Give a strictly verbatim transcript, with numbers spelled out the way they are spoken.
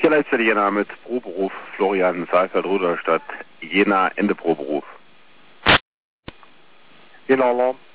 Leitstelle Jena mit Proberuf Florian Saalfeld, Rudolstadt, Jena, Ende Proberuf. Jena Alarm.